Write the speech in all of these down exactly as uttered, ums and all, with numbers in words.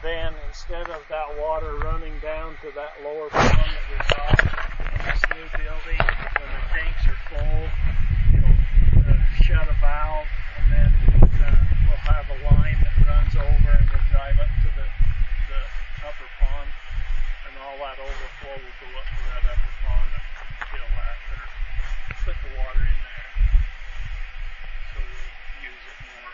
then instead of that water running down to that lower pond that we got in this new building, when the tanks are full, we'll uh, shut a valve, and then uh, we'll have a line that runs over and we'll drive up to the, the upper pond, and all that overflow will go up to that upper pond and, and fill that, or put the water in there, so we'll use it more.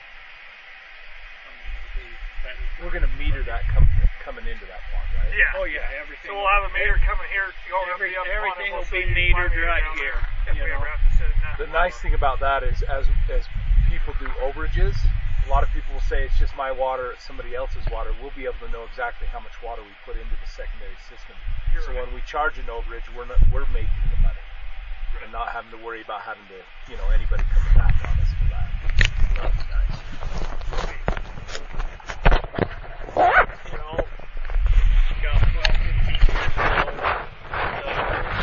I mean, it'll be better. We're going to meter that com coming into that pond, right? Yeah. Oh yeah, everything. So we'll have a meter coming here, going Every, up the everything pond, will we'll be see my metered meter right down here. there, if You we know? ever have to sit in that. The nice thing about that is, as as people do overages, a lot of people will say it's just my water, it's somebody else's water. We'll be able to know exactly how much water we put into the secondary system. You're so right. when we charge an overage, we're not, we're making the money, right. And not having to worry about having to, you know, anybody coming back on us for that. That'd be nice. You know, got twelve, fifteen years ago, the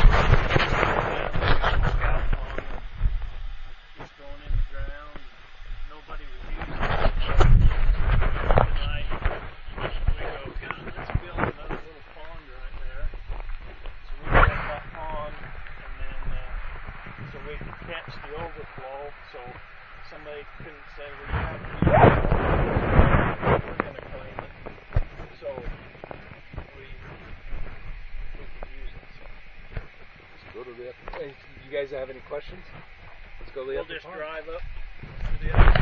scout pond was going in the ground, and nobody was using it. Tonight, we go, God, let's build another little pond right there. So we built that pond, and then uh, so we could catch the overflow, so somebody couldn't say, well, you have to use it. We're going to claim it. So we we can use it. So Let's go to the upper. Hey, you guys have any questions? Let's go to the we'll upper just pond. drive up to the other